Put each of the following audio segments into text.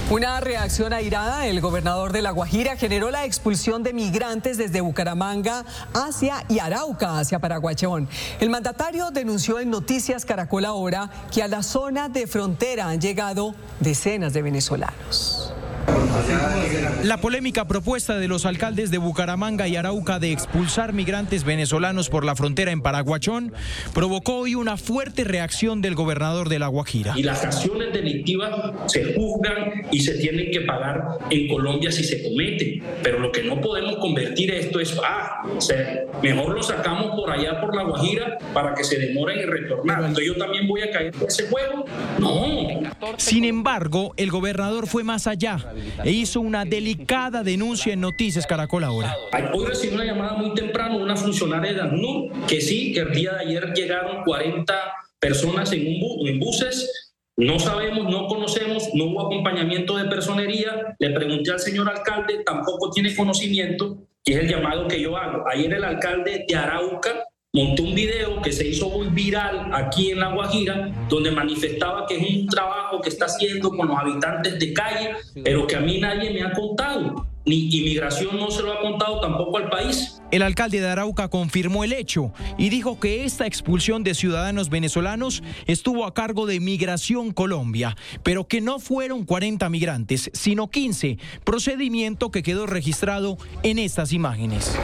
Una reacción airada del gobernador de La Guajira generó la expulsión de migrantes desde Bucaramanga y Arauca hacia Paraguachón. El mandatario denunció en Noticias Caracol Ahora que a la zona de frontera han llegado decenas de venezolanos. La polémica propuesta de los alcaldes de Bucaramanga y Arauca de expulsar migrantes venezolanos por la frontera en Paraguachón provocó hoy una fuerte reacción del gobernador de La Guajira. Y las acciones delictivas se juzgan y se tienen que pagar en Colombia si se cometen. Pero lo que no podemos convertir esto es, mejor lo sacamos por allá por La Guajira para que se demoren en retornar. Entonces yo también voy a caer por ese juego. No. Sin embargo, el gobernador fue más allá e hizo una delicada denuncia en Noticias Caracol Ahora. Hoy recibí una llamada muy temprano de una funcionaria de ACNUR que sí, que el día de ayer llegaron 40 personas en buses. No sabemos, no conocemos, no hubo acompañamiento de personería. Le pregunté al señor alcalde, tampoco tiene conocimiento, y es el llamado que yo hago. Ayer el alcalde de Arauca montó un video que se hizo muy viral aquí en La Guajira, donde manifestaba que es un trabajo que está haciendo con los habitantes de calle, pero que a mí nadie me ha contado. Ni Inmigración no se lo ha contado tampoco al país. El alcalde de Arauca confirmó el hecho y dijo que esta expulsión de ciudadanos venezolanos estuvo a cargo de Migración Colombia, pero que no fueron 40 migrantes, sino 15, procedimiento que quedó registrado en estas imágenes.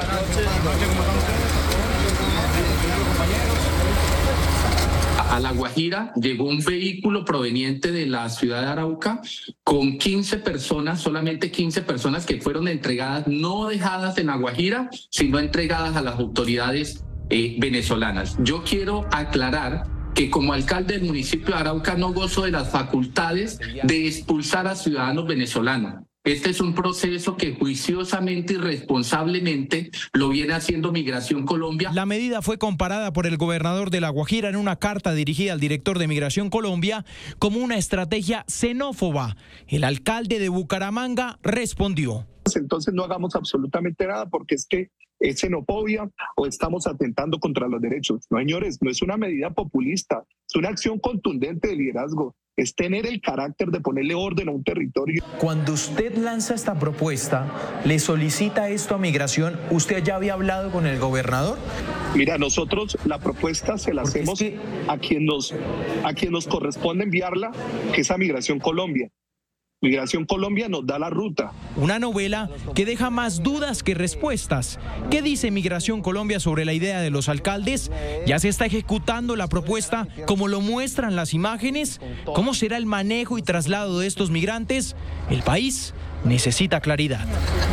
A La Guajira llegó un vehículo proveniente de la ciudad de Arauca con 15 personas, solamente 15 personas que fueron entregadas, no dejadas en La Guajira, sino entregadas a las autoridades venezolanas. Yo quiero aclarar que como alcalde del municipio de Arauca no gozo de las facultades de expulsar a ciudadanos venezolanos. Este es un proceso que juiciosamente y responsablemente lo viene haciendo Migración Colombia. La medida fue comparada por el gobernador de La Guajira en una carta dirigida al director de Migración Colombia como una estrategia xenófoba. El alcalde de Bucaramanga respondió. Entonces no hagamos absolutamente nada porque es que es xenofobia o estamos atentando contra los derechos. No, señores, no es una medida populista, es una acción contundente de liderazgo. Es tener el carácter de ponerle orden a un territorio. Cuando usted lanza esta propuesta, le solicita esto a Migración, ¿usted ya había hablado con el gobernador? Mira, nosotros la propuesta se la hacemos a quien nos corresponde enviarla, que es a Migración Colombia. Migración Colombia nos da la ruta. Una novela que deja más dudas que respuestas. ¿Qué dice Migración Colombia sobre la idea de los alcaldes? ¿Ya se está ejecutando la propuesta como lo muestran las imágenes? ¿Cómo será el manejo y traslado de estos migrantes? El país necesita claridad.